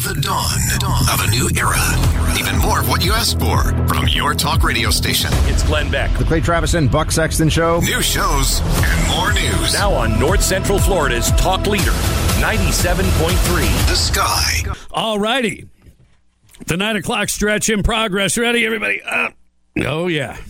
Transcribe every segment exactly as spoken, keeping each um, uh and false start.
the dawn, dawn of a new era. Even more of what you asked for from your talk radio station. It's Glenn Beck. The Clay Travis and Buck Sexton Show. New shows and more news. Now on North Central Florida's talk leader, ninety-seven point three. The Sky. All righty. The nine o'clock stretch in progress. Ready, everybody? Uh, oh, yeah.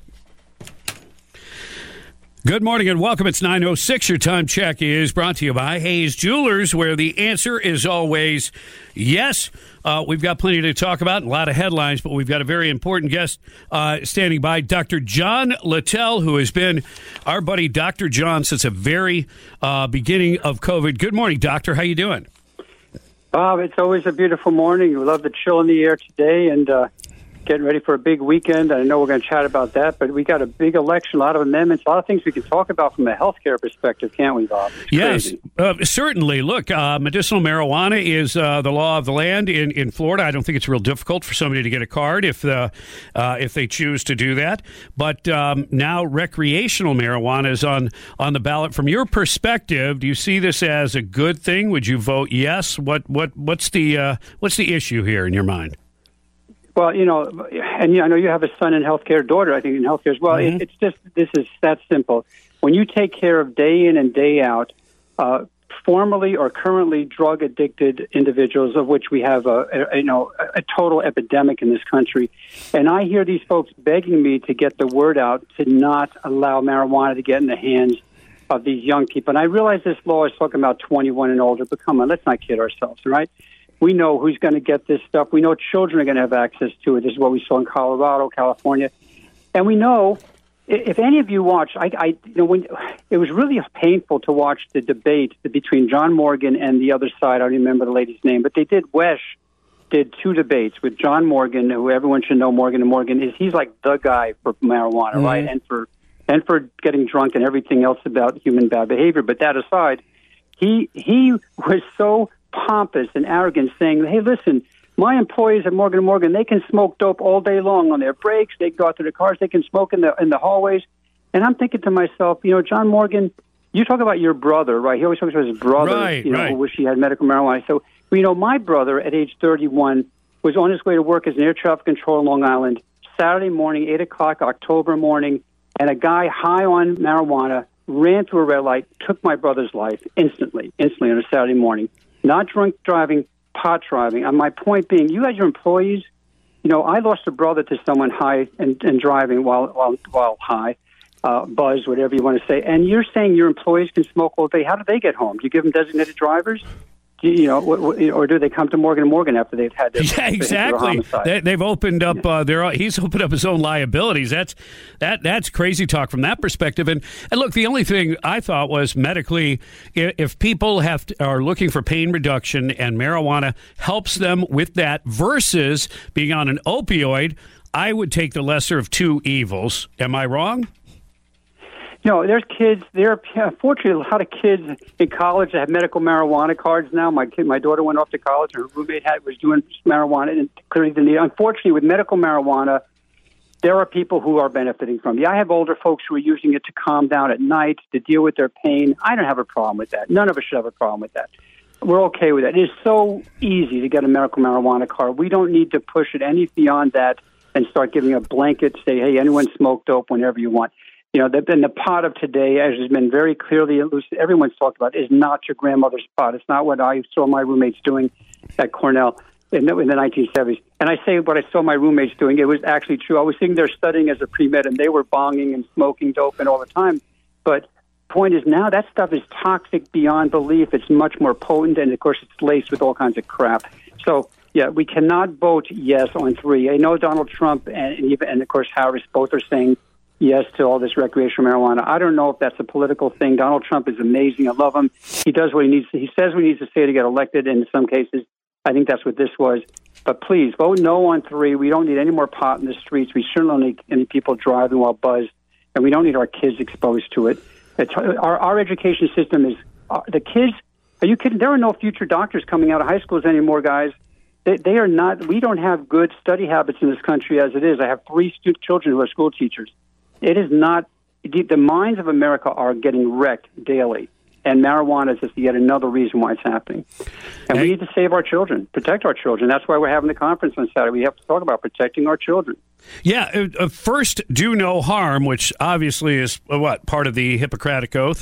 Good morning and welcome. It's nine oh six. Your time check is brought to you by Hayes Jewelers, where the answer is always yes. Uh, we've got plenty to talk about, a lot of headlines, but we've got a very important guest uh, standing by, Doctor John Littell, who has been our buddy Doctor John since the very uh, beginning of COVID. Good morning, Doctor. How you doing? Bob, it's always a beautiful morning. We love the chill in the air today and uh, getting ready for a big weekend. I know we're going to chat about that, but we got a big election, a lot of amendments, a lot of things we can talk about from a healthcare perspective, can't we, Bob? It's yes, uh, certainly. Look, uh, medicinal marijuana is uh, the law of the land in, in Florida. I don't think it's real difficult for somebody to get a card if the, uh, if they choose to do that. But um, now recreational marijuana is on, on the ballot. From your perspective, do you see this as a good thing? Would you vote yes? What what what's the uh, what's the issue here in your mind? Well, you know, and you know, I know you have a son in healthcare, daughter, I think, in healthcare as well. Mm-hmm. It, it's just, this is that simple. When you take care of day in and day out, uh, formerly or currently drug-addicted individuals, of which we have a, a you know a total epidemic in this country, and I hear these folks begging me to get the word out to not allow marijuana to get in the hands of these young people. And I realize this law is talking about twenty-one and older, but come on, let's not kid ourselves, right? We know who's going to get this stuff. We know children are going to have access to it. This is what we saw in Colorado, California. And we know, if any of you watch, I, I you know, when it was really painful to watch the debate between John Morgan and the other side. I don't remember the lady's name, but they did, Wesh did two debates with John Morgan, who everyone should know Morgan and Morgan. is He's like the guy for marijuana, mm-hmm. right? And for, and for getting drunk and everything else about human bad behavior. But that aside, he he was so pompous and arrogant, saying, hey, listen, my employees at Morgan and Morgan, they can smoke dope all day long on their breaks. They go out to their cars. They can smoke in the in the hallways. And I'm thinking to myself, you know, John Morgan, you talk about your brother, right? He always talks about his brother, right, you know, right. who wish he had medical marijuana. So, you know, my brother at age thirty-one was on his way to work as an air traffic control in Long Island, Saturday morning, eight o'clock, October morning, and a guy high on marijuana ran through a red light, took my brother's life instantly, instantly on a Saturday morning. Not drunk driving, pot driving. And my point being, you had your employees. You know, I lost a brother to someone high and, and driving while while while high, uh, buzzed, whatever you want to say. And you're saying your employees can smoke all day. How do they get home? Do you give them designated drivers? Do you, you know, what, what, or do they come to Morgan and Morgan after they've had their yeah, exactly? They, they've opened up. Yeah. Uh, their he's opened up his own liabilities. That's that. That's crazy talk from that perspective. And and look, the only thing I thought was medically, if people have to, are looking for pain reduction and marijuana helps them with that versus being on an opioid, I would take the lesser of two evils. Am I wrong? You know, there's kids. There are unfortunately a lot of kids in college that have medical marijuana cards now. My kid, my daughter went off to college. Her roommate had was doing marijuana, and clearly the need. Unfortunately, with medical marijuana, there are people who are benefiting from it. Yeah, I have older folks who are using it to calm down at night, to deal with their pain. I don't have a problem with that. None of us should have a problem with that. We're okay with that. It is so easy to get a medical marijuana card. We don't need to push it any beyond that and start giving a blanket, say, hey, anyone smoke dope whenever you want. You know, the, and the pot of today, as has been very clearly elucidated, everyone's talked about, is not your grandmother's pot. It's not what I saw my roommates doing at Cornell in the, in the nineteen seventies. And I say what I saw my roommates doing, it was actually true. I was sitting there studying as a pre-med, and they were bonging and smoking dope and all the time. But point is now that stuff is toxic beyond belief. It's much more potent, and, of course, it's laced with all kinds of crap. So, yeah, we cannot vote yes on three. I know Donald Trump and, and, even, and of course, Harris both are saying yes to all this recreational marijuana. I don't know if that's a political thing. Donald Trump is amazing. I love him. He does what he needs to. He says what he needs to say to get elected, and in some cases, I think that's what this was. But please, vote no on three. We don't need any more pot in the streets. We certainly don't need any people driving while buzzed, and we don't need our kids exposed to it. It's, our, our education system is, uh, the kids, are you kidding? There are no future doctors coming out of high schools anymore, guys. They, they are not, we don't have good study habits in this country as it is. I have three stu- children who are school teachers. It is not, the minds of America are getting wrecked daily. And marijuana is just yet another reason why it's happening. And we need to save our children, protect our children. That's why we're having the conference on Saturday. We have to talk about protecting our children. Yeah, uh, first, do no harm, which obviously is, uh, what, part of the Hippocratic Oath?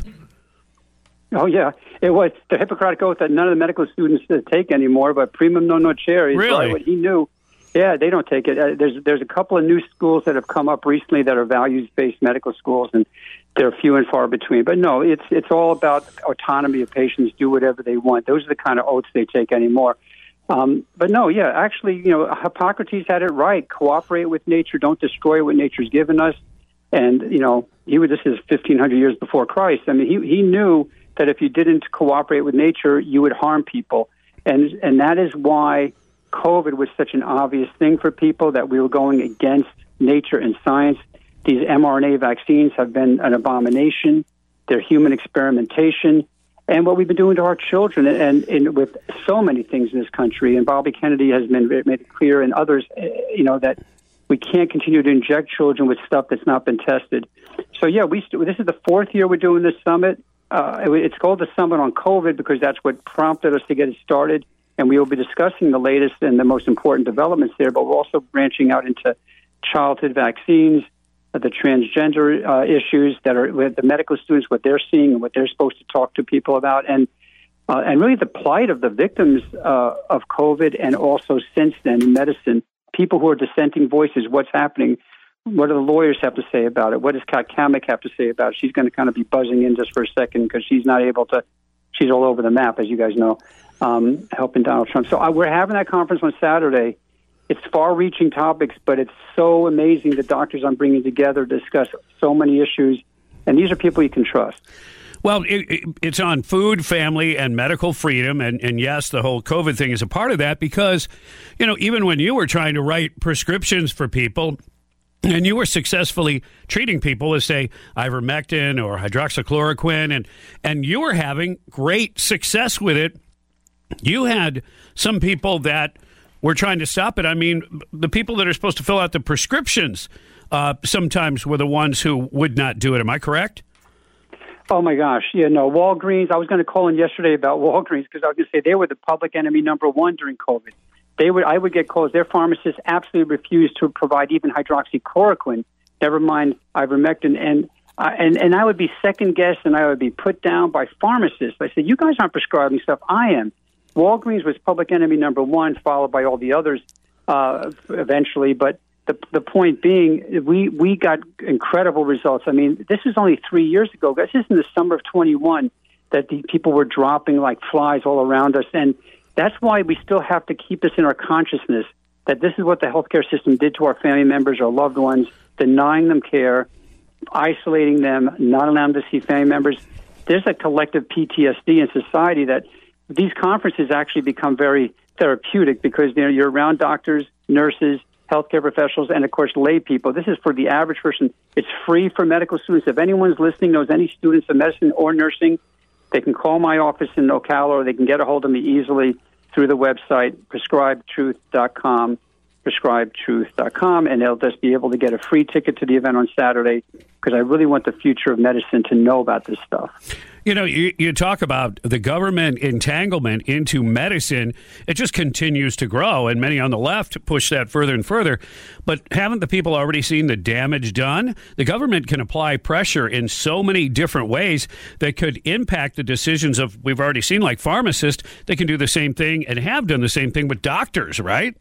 Oh, yeah. It was the Hippocratic Oath that none of the medical students take anymore, but primum non nocere is really? right, what he knew. Yeah, they don't take it. Uh, there's there's a couple of new schools that have come up recently that are values-based medical schools, and they're few and far between. But no, it's it's all about autonomy of patients, do whatever they want. Those are the kind of oaths they take anymore. Um, but no, yeah, actually, you know, Hippocrates had it right. Cooperate with nature. Don't destroy what nature's given us. And, you know, he was, this is fifteen hundred years before Christ. I mean, he he knew that if you didn't cooperate with nature, you would harm people. And and that is why COVID was such an obvious thing for people, that we were going against nature and science. These mRNA vaccines have been an abomination. They're human experimentation. And what we've been doing to our children, and, and with so many things in this country, and Bobby Kennedy has been made it clear, and others, you know, that we can't continue to inject children with stuff that's not been tested. So, yeah, we st- this is the fourth year we're doing this summit. Uh, it's called the Summit on COVID because that's what prompted us to get it started. And we will be discussing the latest and the most important developments there, but we're also branching out into childhood vaccines, uh, the transgender uh, issues that are with the medical students, what they're seeing and what they're supposed to talk to people about, and uh, and really the plight of the victims uh, of COVID, and also since then in medicine, people who are dissenting voices, what's happening, what do the lawyers have to say about it, what does Kat Kamek have to say about it? She's going to kind of be buzzing in just for a second because she's not able to, she's all over the map, as you guys know. Um, helping Donald Trump. So uh, we're having that conference on Saturday. It's far-reaching topics, but it's so amazing the doctors I'm bringing together to discuss so many issues, and these are people you can trust. Well, it, it, it's on food, family, and medical freedom, and, and yes, the whole COVID thing is a part of that because, you know, even when you were trying to write prescriptions for people, and you were successfully treating people with, say, ivermectin or hydroxychloroquine, and and you were having great success with it, you had some people that were trying to stop it. I mean, the people that are supposed to fill out the prescriptions uh, sometimes were the ones who would not do it. Am I correct? Oh, my gosh. Yeah, no, Walgreens. I was going to call in yesterday about Walgreens because I was going to say they were the public enemy number one during COVID. They would, I would get calls. Their pharmacists absolutely refused to provide even hydroxychloroquine, never mind ivermectin. And uh, and and I would be second guessed, and I would be put down by pharmacists. I said, "You guys aren't prescribing stuff. I am." Walgreens was public enemy number one, followed by all the others uh, eventually. But the the point being, we we got incredible results. I mean, this is only three years ago. This is in the summer of twenty-one that the people were dropping like flies all around us, and that's why we still have to keep this in our consciousness, that this is what the healthcare system did to our family members, our loved ones, denying them care, isolating them, not allowing them to see family members. There's a collective P T S D in society that these conferences actually become very therapeutic because, you know, you're around doctors, nurses, healthcare professionals, and, of course, lay people. This is for the average person. It's free for medical students. If anyone's listening, knows any students of medicine or nursing, they can call my office in Ocala, or they can get a hold of me easily through the website, prescribe truth dot com, prescribe truth dot com, and they'll just be able to get a free ticket to the event on Saturday because I really want the future of medicine to know about this stuff. You know, you, you talk about the government entanglement into medicine. It just continues to grow, and many on the left push that further and further. But haven't the people already seen the damage done? The government can apply pressure in so many different ways that could impact the decisions of, we've already seen, like pharmacists. They can do the same thing and have done the same thing with doctors, right?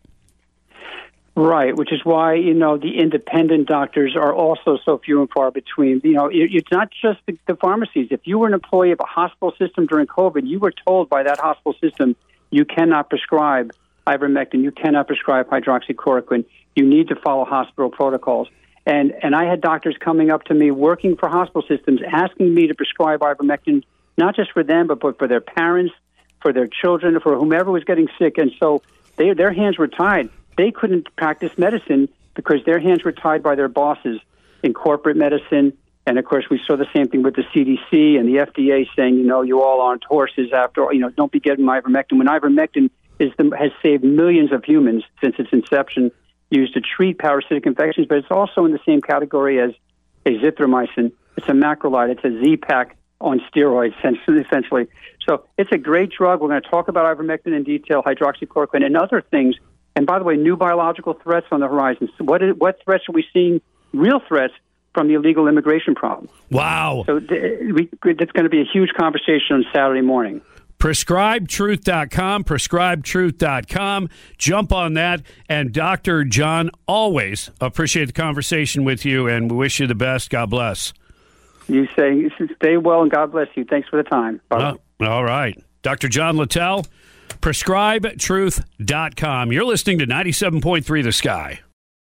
Right, which is why, you know, the independent doctors are also so few and far between. You know, it, it's not just the, the pharmacies. If you were an employee of a hospital system during COVID, you were told by that hospital system, you cannot prescribe ivermectin, you cannot prescribe hydroxychloroquine, you need to follow hospital protocols. And and I had doctors coming up to me working for hospital systems asking me to prescribe ivermectin, not just for them, but, but for their parents, for their children, for whomever was getting sick. And so they, their hands were tied. They couldn't practice medicine because their hands were tied by their bosses in corporate medicine. And, of course, we saw the same thing with the C D C and the F D A saying, you know, you all aren't horses after all. You know, don't be getting ivermectin. When ivermectin is the, has saved millions of humans since its inception, used to treat parasitic infections, but it's also in the same category as azithromycin. It's a macrolide. It's a Z-Pak on steroids, essentially. So it's a great drug. We're going to talk about ivermectin in detail, hydroxychloroquine, and other things. And by the way, new biological threats on the horizon. So what, is, what threats are we seeing? Real threats from the illegal immigration problem. Wow. So th- we, it's going to be a huge conversation on Saturday morning. prescribe truth dot com, prescribe truth dot com. Jump on that. And Doctor John, always appreciate the conversation with you, and we wish you the best. God bless. You say, stay well, and God bless you. Thanks for the time. Bye. Uh, all right. Doctor John Littell, prescribe truth dot com. You're listening to ninety-seven point three The Sky.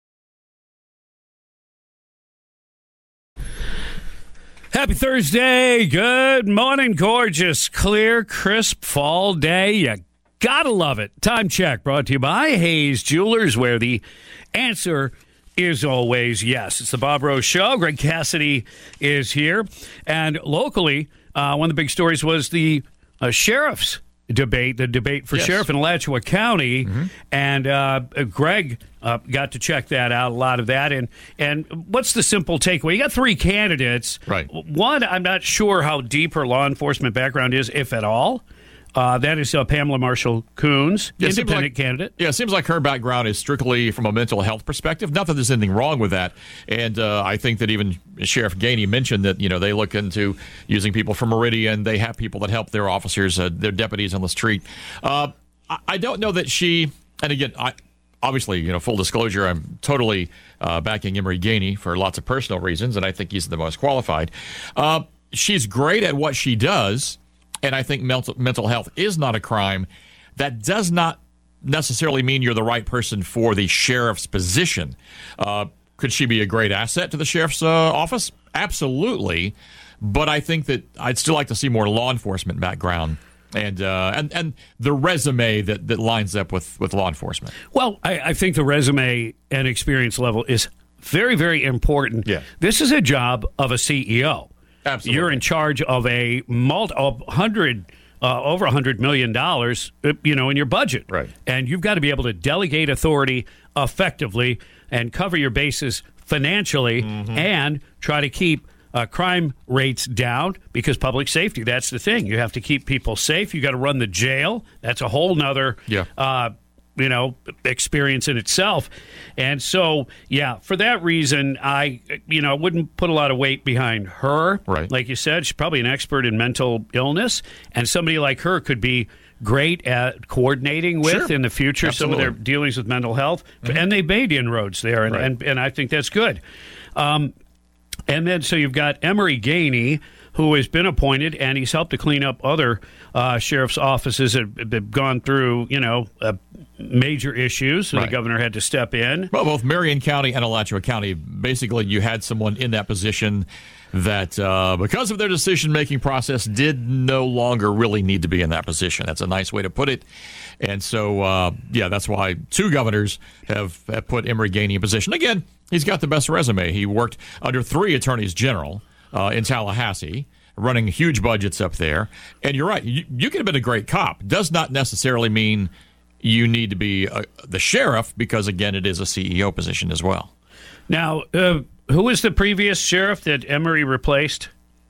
Happy Thursday. Good morning. Gorgeous, clear, crisp fall day. You gotta love it. Time check brought to you by Hayes Jewelers, where the answer is always yes. It's the Bob Rose Show. Greg Cassidy is here. And locally, uh, one of the big stories was the uh, sheriff's debate, the debate for yes. sheriff in Alachua County. Mm-hmm. And uh, Greg uh, got to check that out, a lot of that. And and what's the simple takeaway? You got three candidates. Right. One, I'm not sure how deep her law enforcement background is, if at all. Uh, that is uh, Pamela Marshall-Coons, Yeah, independent like, candidate. Yeah, it seems like her background is strictly from a mental health perspective. Not that there's anything wrong with that. And uh, I think that even Sheriff Gainey mentioned that, you know, they look into using people from Meridian. They have people that help their officers, uh, their deputies on the street. Uh, I, I don't know that she, and again, I obviously, you know, full disclosure, I'm totally uh, backing Emory Gainey for lots of personal reasons, and I think he's the most qualified. Uh, she's great at what she does. And I think mental, mental health is not a crime. That does not necessarily mean you're the right person for the sheriff's position. Uh, could she be a great asset to the sheriff's uh, office? Absolutely. But I think that I'd still like to see more law enforcement background and uh, and, and the resume that, that lines up with, with law enforcement. Well, I, I think the resume and experience level is very, very important. Yeah. This is a job of a C E O. Absolutely. You're in charge of a multi, of hundred, uh, over a hundred million dollars, you know, in your budget, right? And you've got to be able to delegate authority effectively and cover your bases financially, mm-hmm. and try to keep uh, crime rates down, because public safety. That's the thing. You have to keep people safe. You got to run the jail. That's a whole nother. Yeah. Uh, you know, experience in itself. And so, yeah, for that reason, I, you know, wouldn't put a lot of weight behind her. Right. Like you said, she's probably an expert in mental illness, and somebody like her could be great at coordinating with sure. in the future Absolutely. some of their dealings with mental health. Mm-hmm. And they've made inroads there, and, right. and, and I think that's good. Um, and then, so you've got Emory Gainey, who has been appointed, and he's helped to clean up other uh, sheriff's offices that have gone through, you know, uh, major issues. So right. the governor had to step in. Well, both Marion County and Alachua County, basically you had someone in that position that, uh, because of their decision-making process, did no longer really need to be in that position. That's a nice way to put it. And so, uh, yeah, that's why two governors have, have put Emory Gainey in position. Again, he's got the best resume. He worked under three attorneys general uh, in Tallahassee, running huge budgets up there. And you're right, you, you could have been a great cop. Does not necessarily mean you need to be uh, the sheriff, because, again, it is a C E O position as well. Now, uh, who was the previous sheriff that Emory replaced?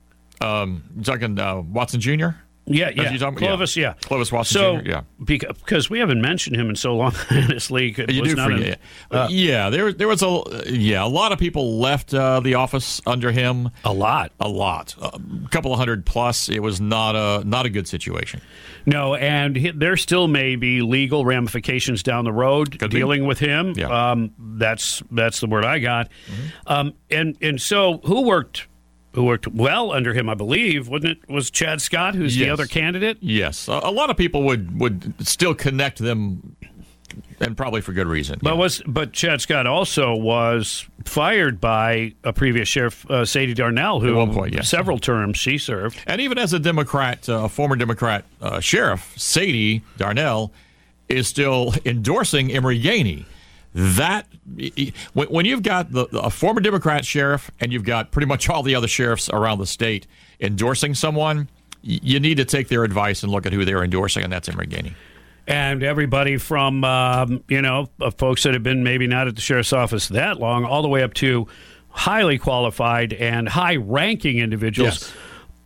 Um, you're talking uh, Watson Junior? Yeah, That's yeah. you talking- Clovis, yeah. yeah. Clovis Watson so, Junior, yeah. Because we haven't mentioned him in so long, honestly. It You was do not forget. an- uh, yeah, there there was a yeah a lot of people left uh, the office under him. A lot, a lot, a couple of hundred plus. It was not a not a good situation. No, and he, there still may be legal ramifications down the road Could dealing be. with him. Yeah. Um, that's that's the word I got. Mm-hmm. Um, and and so who worked? Who worked well under him, I believe, wasn't it? Was Chad Scott, who's Yes. the other candidate? Yes, a, a lot of people would, would still connect them, and probably for good reason. But yeah. was but Chad Scott also was fired by a previous sheriff, uh, Sadie Darnell, who At one point, yes. several terms she served. And even as a Democrat, a uh, former Democrat uh, sheriff, Sadie Darnell is still endorsing Emory Gainey. That when you've got the, a former Democrat sheriff and you've got pretty much all the other sheriffs around the state endorsing someone, you need to take their advice and look at who they're endorsing, and that's Emory Gainey. And everybody from, um, you know, uh, folks that have been maybe not at the sheriff's office that long, all the way up to highly qualified and high-ranking individuals. Yes.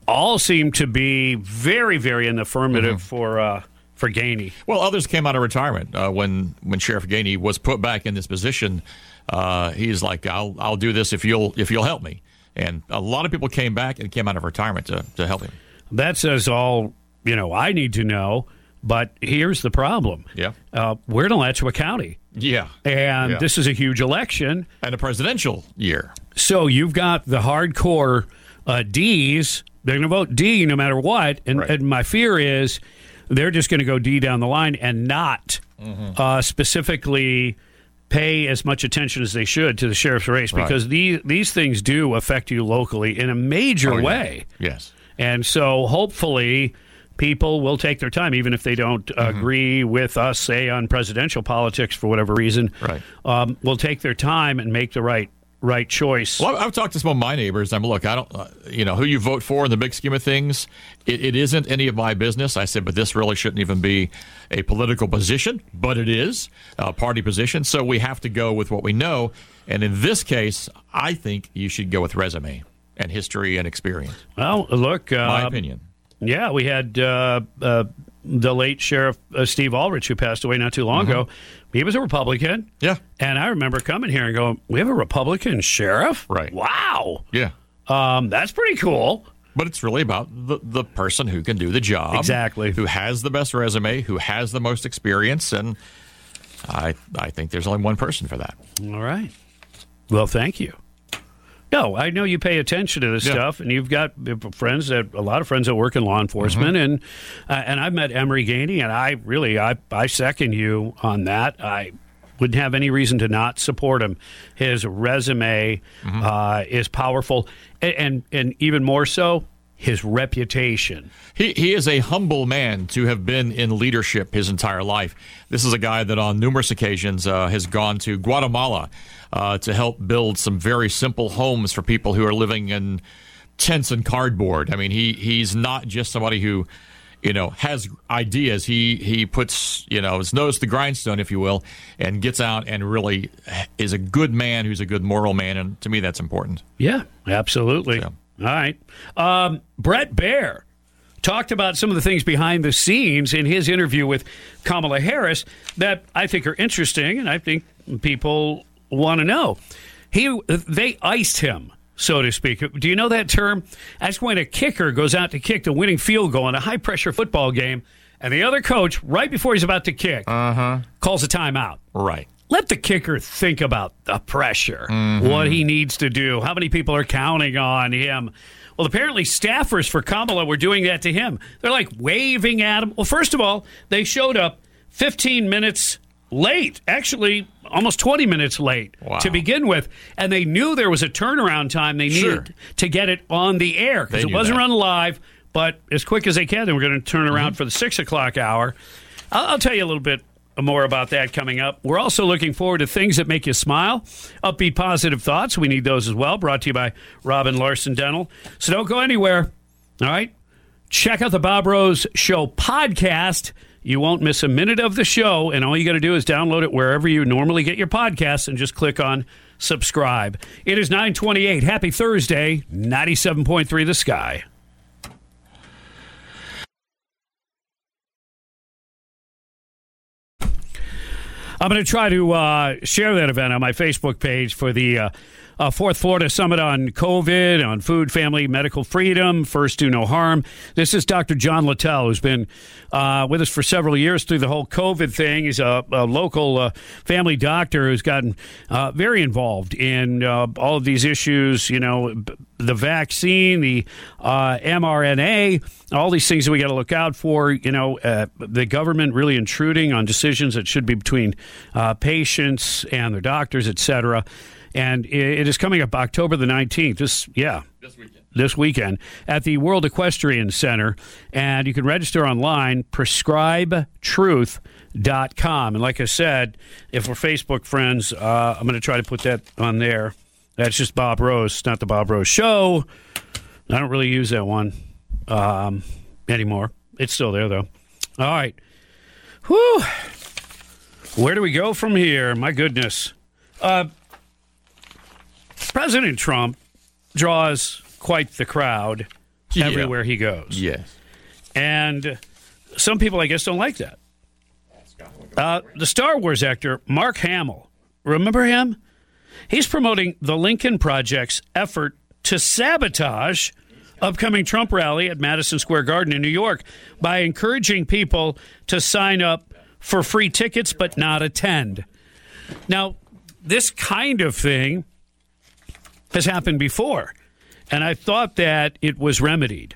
all seem to be very, very in the affirmative Mm-hmm. for uh, for Gainey. Well, others came out of retirement uh, when when Sheriff Gainey was put back in this position. Uh, he's like, I'll I'll do this if you'll if you'll help me. And a lot of people came back and came out of retirement to, to help him. That says all you know I need to know. But here's the problem. Yeah. Uh, we're in Alachua County. Yeah. And Yeah. this is a huge election. And a presidential year. So you've got the hardcore uh, D's. They're going to vote D no matter what. And, Right. and my fear is they're just going to go D down the line and not Mm-hmm. uh, specifically pay as much attention as they should to the sheriff's race Right. because these, these things do affect you locally in a major Oh, yeah. way. Yes. And so hopefully people will take their time, even if they don't Mm-hmm. agree with us, say, on presidential politics for whatever reason. Right. Um, will take their time and make the right right choice. Well, I've talked to some of my neighbors. I'm look, I don't, uh, you know, who you vote for in the big scheme of things, it, it isn't any of my business. I said, but this really shouldn't even be a political position, but it is a party position. So we have to go with what we know. And in this case, I think you should go with resume and history and experience. Well, look, uh, My opinion. Yeah, we had uh, uh, the late Sheriff uh, Steve Ulrich, who passed away not too long Mm-hmm. ago. He was a Republican. Yeah. And I remember coming here and going, we have a Republican sheriff? Right. Wow. Yeah. Um, that's pretty cool. But it's really about the, the person who can do the job. Exactly. Who has the best resume, who has the most experience. And I, I think there's only one person for that. All right. Well, thank you. No, I know you pay attention to this Yeah. stuff, and you've got friends that a lot of friends that work in law enforcement, Mm-hmm. and uh, and I've met Emery Gainey, and I really I I second you on that. I wouldn't have any reason to not support him. His resume Mm-hmm. uh, is powerful, and, and and even more so, his reputation. He he is a humble man to have been in leadership his entire life. This is a guy that on numerous occasions uh, has gone to Guatemala uh, to help build some very simple homes for people who are living in tents and cardboard. I mean, he he's not just somebody who, you know, has ideas. He he puts, you know, his nose to the grindstone, if you will, and gets out and really is a good man who's a good moral man. And to me, that's important. Yeah, absolutely. So. All right. Um, Brett Baer talked about some of the things behind the scenes in his interview with Kamala Harris that I think are interesting, and I think people want to know. He they iced him, so to speak. Do you know that term? That's when a kicker goes out to kick the winning field goal in a high-pressure football game, and the other coach, right before he's about to kick, uh-huh. calls a timeout. Right. Let the kicker think about the pressure, Mm-hmm. what he needs to do, how many people are counting on him. Well, apparently staffers for Kamala were doing that to him. They're like waving at him. Well, first of all, they showed up fifteen minutes late, actually almost twenty minutes late Wow. to begin with, and they knew there was a turnaround time they needed Sure. to get it on the air because They it knew wasn't that. run live, but as quick as they can, they were going to turn around Mm-hmm. for the six o'clock hour. I'll, I'll tell you a little bit more about that coming up. We're also looking forward to things that make you smile. Upbeat, positive thoughts. We need those as well. Brought to you by Robin Larson Dental. So don't go anywhere. All right? Check out the Bob Rose Show podcast. You won't miss a minute of the show, and all you got to do is download it wherever you normally get your podcasts and just click on subscribe. It is nine twenty-eight. Happy Thursday, ninety-seven point three The Sky. I'm going to try to uh, share that event on my Facebook page for the uh, uh, Fourth Florida Summit on COVID, on food, family, medical freedom, first do no harm. This is Doctor John Littell, who's been uh, with us for several years through the whole COVID thing. He's a, a local uh, family doctor who's gotten uh, very involved in uh, all of these issues, you know, b- the vaccine, the uh, mRNA, all these things that we got to look out for. You know, uh, the government really intruding on decisions that should be between uh, patients and their doctors, et cetera. And it, it is coming up October the nineteenth. This, yeah. This weekend. This weekend at the World Equestrian Center. And you can register online, prescribe truth dot com. And like I said, if we're Facebook friends, uh, I'm going to try to put that on there. That's just Bob Rose, not the Bob Rose Show. I don't really use that one um, anymore. It's still there, though. All right. Whew. Where do we go from here? My goodness. Uh, President Trump draws quite the crowd. Yeah. everywhere he goes. Yes. And some people, I guess, don't like that. Uh, the Star Wars actor Mark Hamill, remember him? He's promoting the Lincoln Project's effort to sabotage upcoming Trump rally at Madison Square Garden in New York by encouraging people to sign up for free tickets but not attend. Now, this kind of thing has happened before, and I thought that it was remedied.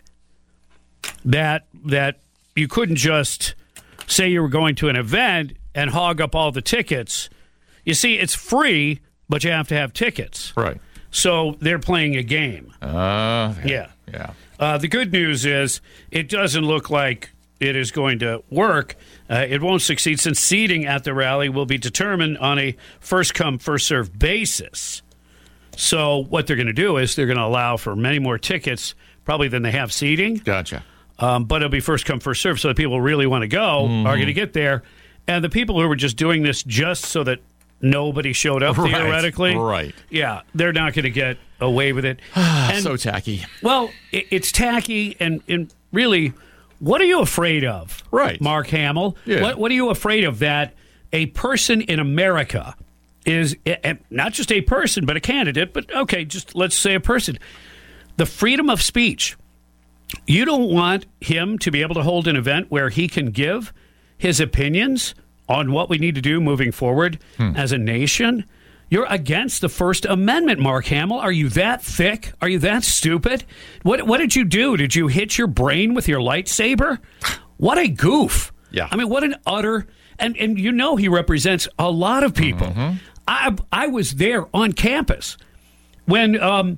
That that you couldn't just say you were going to an event and hog up all the tickets. You see, it's free, but you have to have tickets. Right. So they're playing a game. Uh, Yeah. Yeah. Uh, the good news is it doesn't look like it is going to work. Uh, it won't succeed since seating at the rally will be determined on a first-come, first-served basis. So what they're going to do is they're going to allow for many more tickets probably than they have seating. Gotcha. Um, but it'll be first come, first serve. So the people who really want to go Mm-hmm. are going to get there. And the people who were just doing this just so that nobody showed up, Right. theoretically, Right. yeah, they're not going to get away with it. And, So tacky. well, it, it's tacky. And, and really, what are you afraid of, Right. Mark Hamill? Yeah. What, what are you afraid of that a person in America is, eh, not just a person, but a candidate, but okay, just let's say a person. The freedom of speech. You don't want him to be able to hold an event where he can give his opinions on what we need to do moving forward hmm. as a nation. You're against the First Amendment, Mark Hamill. Are you that thick? Are you that stupid? What What did you do? Did you hit your brain with your lightsaber? What a goof. Yeah. I mean, what an utter... And, and you know he represents a lot of people. Mm-hmm. I I was there on campus when um,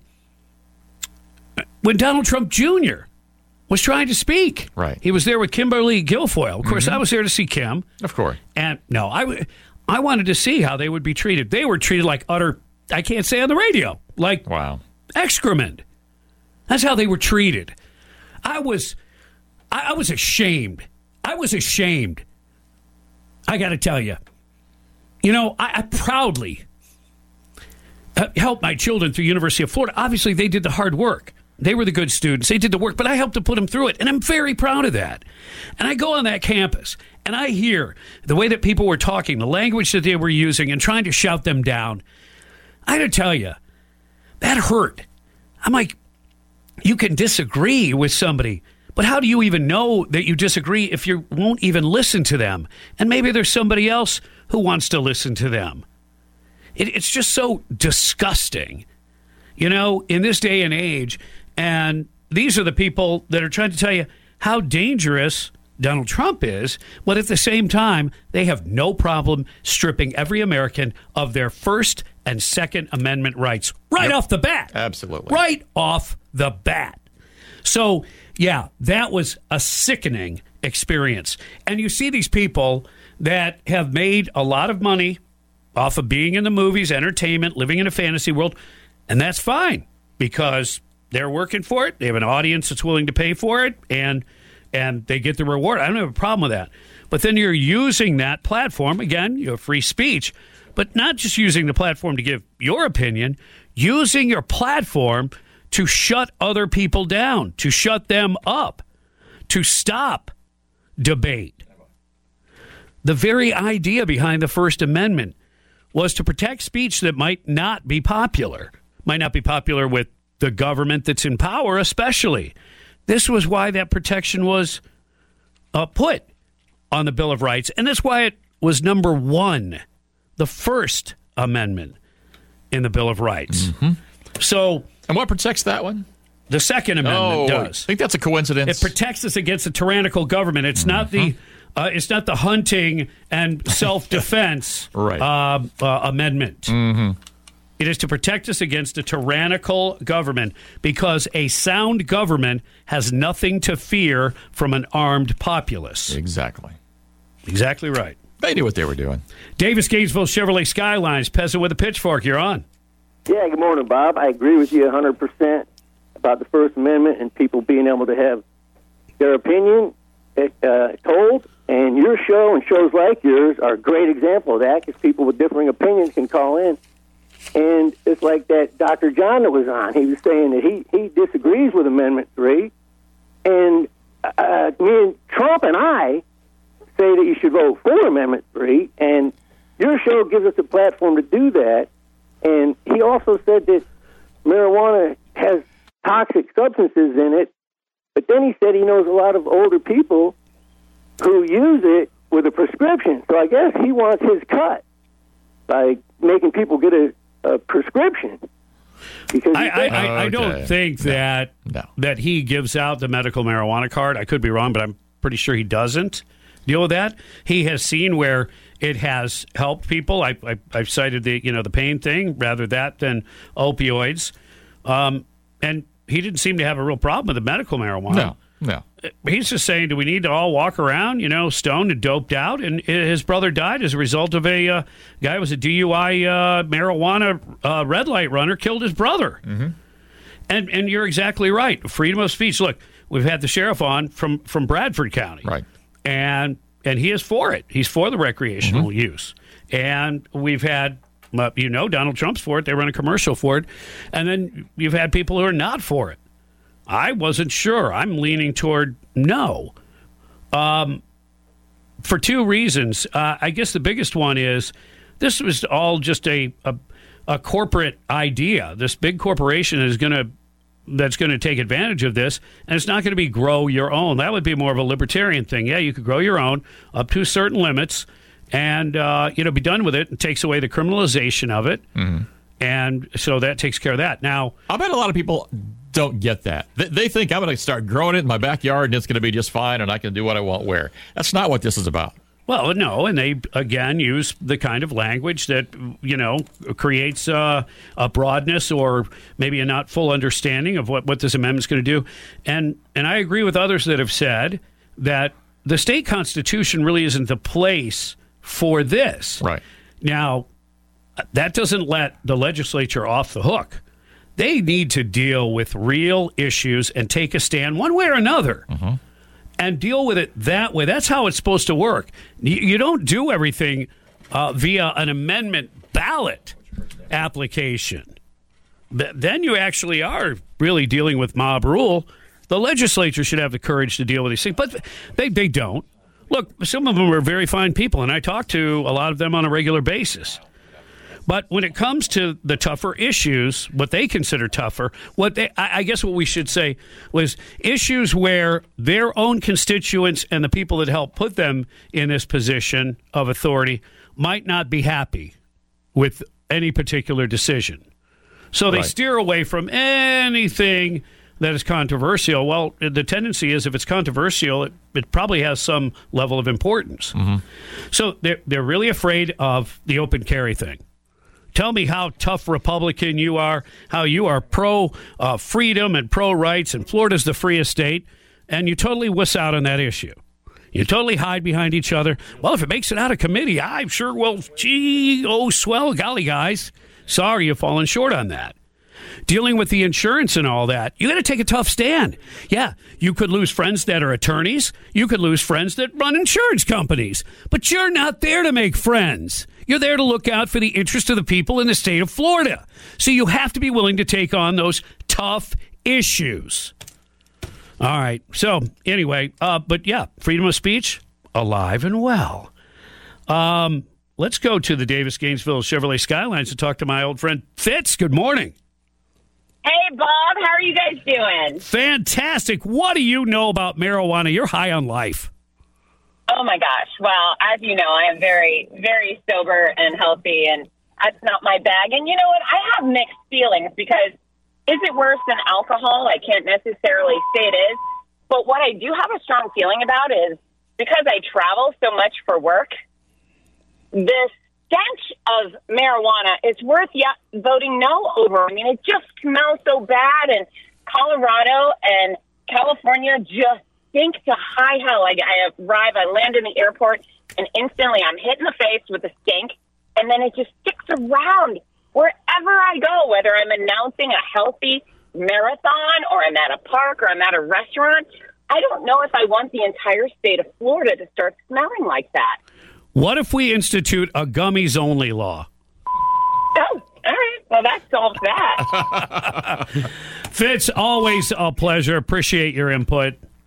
when Donald Trump Junior was trying to speak. Right. He was there with Kimberly Guilfoyle. Of course, mm-hmm. I was there to see Kim. Of course. And no, I, w- I wanted to see how they would be treated. They were treated like utter, I can't say on the radio, like wow. excrement. That's how they were treated. I was, I, I was ashamed. I was ashamed. I got to tell you. You know, I, I proudly uh, helped my children through University of Florida. Obviously, they did the hard work. They were the good students. They did the work, but I helped to put them through it, and I'm very proud of that. And I go on that campus, and I hear the way that people were talking, the language that they were using, and trying to shout them down. I got to tell you, that hurt. I'm like, you can disagree with somebody, but how do you even know that you disagree if you won't even listen to them? And maybe there's somebody else who wants to listen to them. It, it's just so disgusting, you know, in this day and age. And these are the people that are trying to tell you how dangerous Donald Trump is, but at the same time, they have no problem stripping every American of their First and Second Amendment rights right yep. off the bat. Absolutely. Right off the bat. So, yeah, that was a sickening experience. And you see these people that have made a lot of money off of being in the movies, entertainment, living in a fantasy world, and that's fine because they're working for it. They have an audience that's willing to pay for it, and and they get the reward. I don't have a problem with that. But then you're using that platform, again, you have free speech, but not just using the platform to give your opinion, using your platform to shut other people down, to shut them up, to stop debate. The very idea behind the First Amendment was to protect speech that might not be popular, might not be popular with the government that's in power, especially. This was why that protection was uh, put on the Bill of Rights, and that's why it was number one, the First Amendment in the Bill of Rights. Mm-hmm. So, and what protects that one? The Second Amendment oh, does. I think that's a coincidence. It protects us against a tyrannical government. It's mm-hmm. not the uh, it's not the hunting and self-defense right. uh, uh, amendment. Mm-hmm. It is to protect us against a tyrannical government because a sound government has nothing to fear from an armed populace. Exactly. Exactly right. They knew what they were doing. Davis Gainesville Chevrolet Skylines, peasant with a pitchfork. You're on. Yeah, good morning, Bob. I agree with you one hundred percent about the First Amendment and people being able to have their opinion uh, told. And your show and shows like yours are a great example of that because people with differing opinions can call in. And it's like that Doctor John that was on. He was saying that he, he disagrees with Amendment three, And uh, me and Trump and I say that you should vote for Amendment three, and your show gives us a platform to do that. And he also said that marijuana has toxic substances in it, but then he said he knows a lot of older people who use it with a prescription. So I guess he wants his cut by making people get a, a prescription. Because I, I, I, I don't Okay. think No. that No. that he gives out the medical marijuana card. I could be wrong, but I'm pretty sure he doesn't deal with that. He has seen where it has helped people. I, I, I've cited the you know the pain thing, rather that than opioids, um, and he didn't seem to have a real problem with the medical marijuana. No, no. He's just saying, do we need to all walk around, you know, stoned and doped out? And his brother died as a result of a uh, guy who was a D U I uh, marijuana uh, red light runner, killed his brother. Mm-hmm. And and you're exactly right. Freedom of speech. Look, we've had the sheriff on from, from Bradford County. Right. And and he is for it. He's for the recreational Mm-hmm. use. And we've had, uh, you know, Donald Trump's for it. They run a commercial for it. And then you've had people who are not for it. I wasn't sure. I'm leaning toward no. Um, for two reasons. Uh, I guess the biggest one is this was all just a a, a corporate idea. This big corporation is going to that's going to take advantage of this, and it's not going to be grow your own. That would be more of a libertarian thing. Yeah, you could grow your own up to certain limits, and uh, you know, be done with it. It takes away the criminalization of it, mm-hmm. and so that takes care of that. Now, I bet a lot of people don't get that. They, they think I'm going to start growing it in my backyard and it's going to be just fine and I can do what I want where. That's not what this is about. well, no, and they, again, use the kind of language that, you know, creates uh, a broadness or maybe a not full understanding of what, what this amendment's going to do. And and I agree with others that have said that the state constitution really isn't the place for this. Right. Now, that doesn't let the legislature off the hook. They need to deal with real issues and take a stand one way or another. Mm-hmm. And deal with it that way. That's how it's supposed to work. You, you don't do everything uh, via an amendment ballot application. Th- then you actually are really dealing with mob rule. The legislature should have the courage to deal with these things, but they, they don't. Look, some of them are very fine people, and I talk to a lot of them on a regular basis. But when it comes to the tougher issues, what they consider tougher, what they, I, I guess what we should say was issues where their own constituents and the people that help put them in this position of authority might not be happy with any particular decision. So they Right. steer away from anything that is controversial. Well, the tendency is if it's controversial, it, it probably has some level of importance. Mm-hmm. So they're, they're really afraid of the open carry thing. Tell me how tough Republican you are, how you are pro uh, freedom and pro rights, and Florida's the freest state, and you totally wuss out on that issue. You totally hide behind each other. Well, if it makes it out of committee, I'm sure, well, gee, oh, swell, golly, guys. Sorry, you've fallen short on that. Dealing with the insurance and all that, you got to take a tough stand. Yeah, you could lose friends that are attorneys. You could lose friends that run insurance companies. But you're not there to make friends. You're there to look out for the interest of the people in the state of Florida. So you have to be willing to take on those tough issues. All right. So anyway, uh, but yeah, freedom of speech, alive and well. Um, let's go to the Davis Gainesville Chevrolet Skylines to talk to my old friend Fitz. Good morning. Hey, Bob. How are you guys doing? Fantastic. What do you know about marijuana? You're high on life. Oh, my gosh. Well, as you know, I am very, very sober and healthy, and that's not my bag. And you know what? I have mixed feelings because is it worse than alcohol? I can't necessarily say it is. But what I do have a strong feeling about is because I travel so much for work, this stench of marijuana is worth yeah, voting no over. I mean, it just smells so bad, and Colorado and California just stink to high hell. Like I arrive, I land in the airport, and instantly I'm hit in the face with the stink, and then it just sticks around wherever I go, whether I'm announcing a healthy marathon or I'm at a park or I'm at a restaurant. I don't know if I want the entire state of Florida to start smelling like that. What if we institute a gummies only law? Oh, all right. Well, that solves that. Fitz, always a pleasure. Appreciate your input.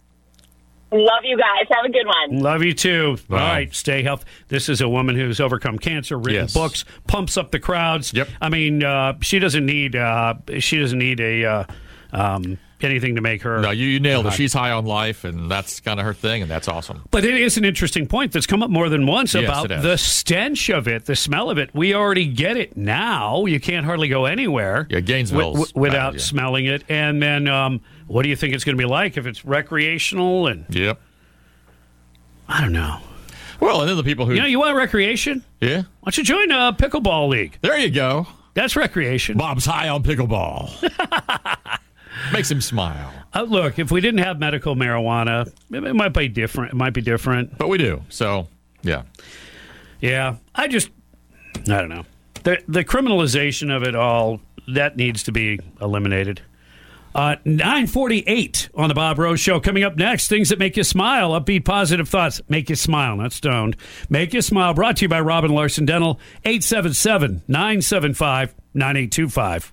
Love you guys. Have a good one. Love you too. Wow. All right, stay healthy. This is a woman who's overcome cancer, written Yes. books, pumps up the crowds. Yep. I mean, uh, she doesn't need uh, she doesn't need a uh, um, anything to make her. No, you, you nailed it. She's high on life, and that's kind of her thing, and that's awesome. But it is an interesting point that's come up more than once Yes, about it has. the stench of it, the smell of it. We already get it now. You can't hardly go anywhere Yeah, Gainesville's wi- without bad, yeah. smelling it. And then, um, what do you think it's going to be like if it's recreational? And Yep. I don't know. Well, and then the people who... You know, you want recreation? yeah. Why don't you join a pickleball league? There you go. That's recreation. Bob's high on pickleball. Makes him smile. Uh, look, if we didn't have medical marijuana, it, it might be different. It might be different. But we do. So, yeah. Yeah, I just, I don't know. The the criminalization of it all, that needs to be eliminated. Uh, nine forty-eight on the Bob Rose Show. Coming up next, things that make you smile. Upbeat, positive thoughts. Make you smile, not stoned. Make you smile. Brought to you by Robin Larson Dental. eight seven seven, nine seven five, nine eight two five.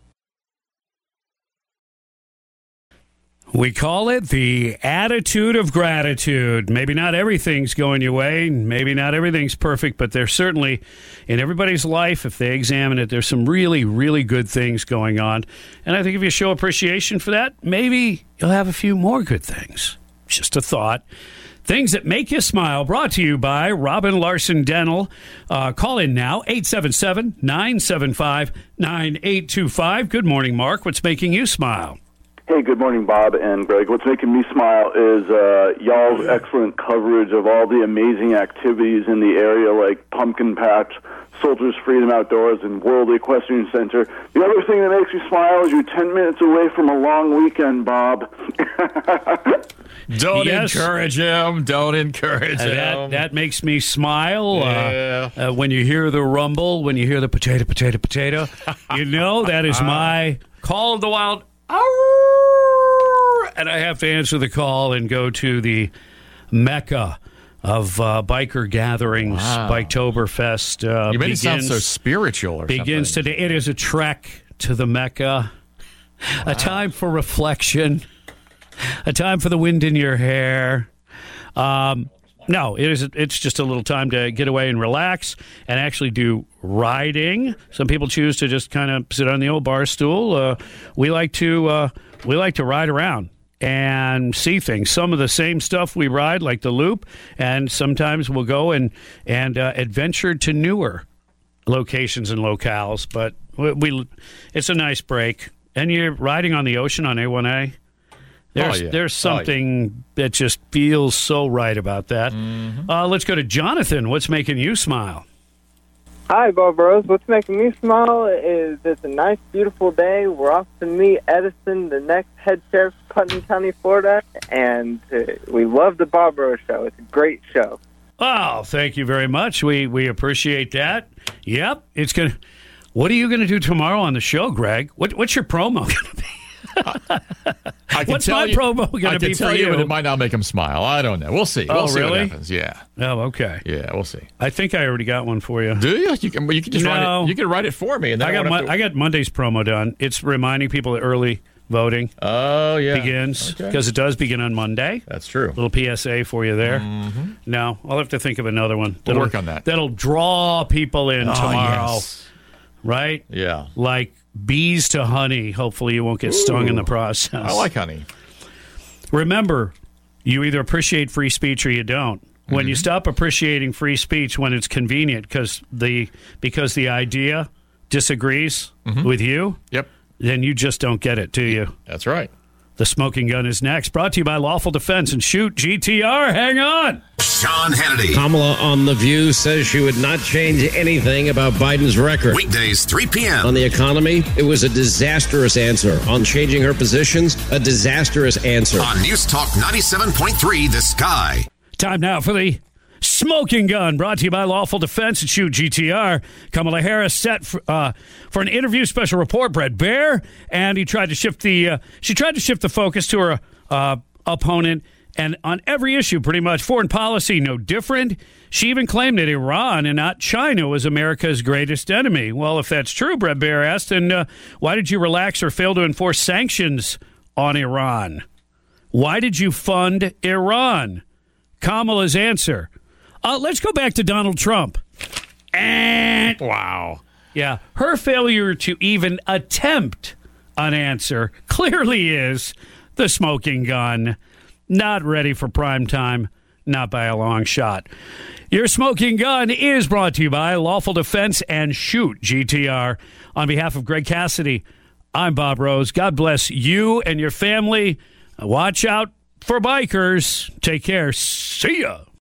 We call it the attitude of gratitude. Maybe not everything's going your way. Maybe not everything's perfect, but there's certainly, in everybody's life, if they examine it, there's some really, really good things going on. And I think if you show appreciation for that, maybe you'll have a few more good things. Just a thought. Things that make you smile, brought to you by Robin Larson Dental. Uh, call in now, eight seven seven, nine seven five, nine eight two five. Good morning, Mark. What's making you smile? Hey, good morning, Bob and Greg. What's making me smile is uh, y'all's excellent coverage of all the amazing activities in the area, like Pumpkin Patch, Soldiers Freedom Outdoors, and World Equestrian Center. The other thing that makes me smile is you're ten minutes away from a long weekend, Bob. Don't Yes. encourage him. Don't encourage Uh, him. that, that makes me smile. Yeah. Uh, uh, when you hear the rumble, when you hear the potato, potato, potato, you know that is my call of the wild. And I have to answer the call and go to the mecca of uh, biker gatherings, Wow. Biketoberfest. Uh, you made begins, it sound so spiritual or begins something. today. It is a trek to the mecca, a time for reflection, a time for the wind in your hair. Um, no, it is. It's just a little time to get away and relax and actually do riding. Some people choose to just kind of sit on the old bar stool. Uh, we like to uh, we like to ride around and see things. Some of the same stuff we ride, like the Loop, and sometimes we'll go and and uh, adventure to newer locations and locales. But we, we it's a nice break, and you're riding on the ocean on A one A. There's Oh, yeah. there's Oh, yeah. something that just feels so right about that. Mm-hmm. Uh, let's go to Jonathan. What's making you smile? Hi, Bob Rose. What's making me smile is it's a nice, beautiful day. We're off to meet Edison, the next head sheriff of Putnam County, Florida, and uh, we love the Bob Rose Show. It's a great show. Oh, thank you very much. We we appreciate that. Yep, it's gonna. What are you going to do tomorrow on the show, Greg? What what's your promo going to be? I can What's tell my you, promo gonna I can be for tell you, you? but it might not make him smile. I don't know. We'll see. Oh, we'll see really? what happens. Yeah. Oh, okay. Yeah, we'll see. I think I already got one for you. Do you? You can. You can just write No. it. You can write it for me, and then I got won't have Mon- to- I got Monday's promo done. It's reminding people that early voting Oh yeah. begins Okay. because it does begin on Monday. That's true. Little P S A for you there. Mm-hmm. No, I'll have to think of another one. We'll That'll- work on that. That'll draw people in Oh, tomorrow, yes. right? Yeah. Like bees to honey. Hopefully, you won't get stung in the process. I like honey. Remember, you either appreciate free speech or you don't. When you stop appreciating free speech when it's convenient because the because the idea disagrees with you, Yep. then you just don't get it, do you? That's right. The Smoking Gun is next. Brought to you by Lawful Defense and Shoot G T R. Hang on. Sean Hannity. Kamala on The View says she would not change anything about Biden's record. Weekdays, three p.m. On the economy, it was a disastrous answer. On changing her positions, a disastrous answer. On News Talk ninety-seven point three, The Sky. Time now for the Smoking Gun, brought to you by Lawful Defense and Shoot G T R. Kamala Harris set for, uh, for an interview special report, Brett Baer, and he tried to shift the uh, she tried to shift the focus to her uh, opponent, and on every issue, pretty much foreign policy, no different. She even claimed that Iran and not China was America's greatest enemy. Well, if that's true, Brett Baer asked, then uh, why did you relax or fail to enforce sanctions on Iran? Why did you fund Iran? Kamala's answer. Uh, let's go back to Donald Trump. And wow. Yeah, her failure to even attempt an answer clearly is the smoking gun. Not ready for prime time, not by a long shot. Your smoking gun is brought to you by Lawful Defense and Shoot G T R. On behalf of Greg Cassidy, I'm Bob Rose. God bless you and your family. Watch out for bikers. Take care. See ya.